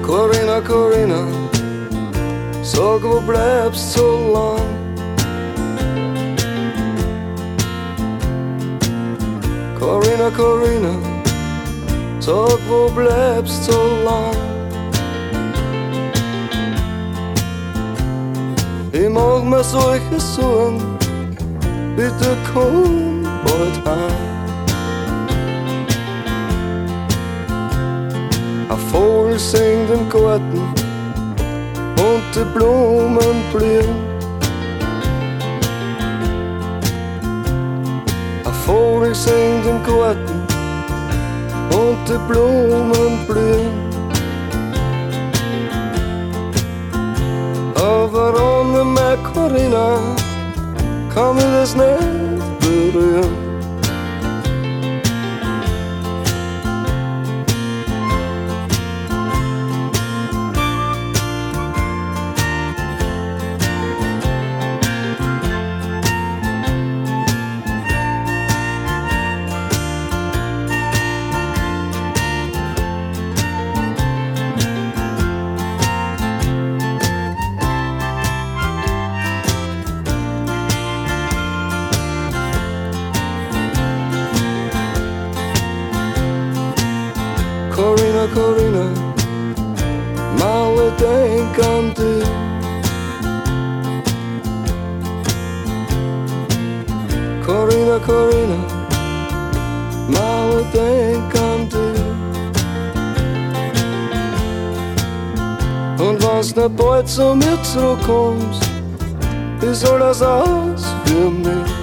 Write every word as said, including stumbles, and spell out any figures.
Corinna, Corinna, sag, wo bleibst so lang? Corinna, Corinna, sag, wo bleibst so lang? Ich mach mir solche Sorgen, bitte komm bald heim. Ein Vogel singt im Garten und die Blumen blühen. Ein Vogel singt im Garten und die Blumen blühen. Aber ohne meine Corinna kann mich das nicht berühren. Corinna, Corinna, mal denk an dich. Corinna, Corinna, mal denk an dich. Und wenn's nicht bald zu mir zurückkommst, wie soll das aus für mich?